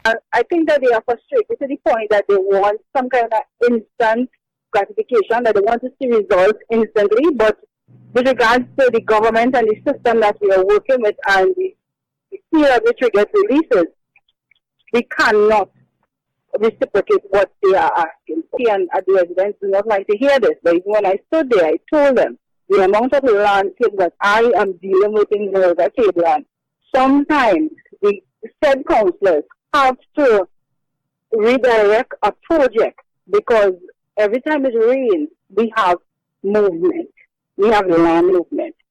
I think that they are frustrated to the point that they want some kind of instant gratification, that they want to see results instantly. But with regards to the government and the system that we are working with and the speed at which we get releases, we cannot reciprocate what they are asking. And the residents do not like to hear this. But even when I stood there, I told them the amount of landscape that I am dealing with in River Cableland. Sometimes the said councillors have to redirect a project because every time it rains, we have movement. We have land movement.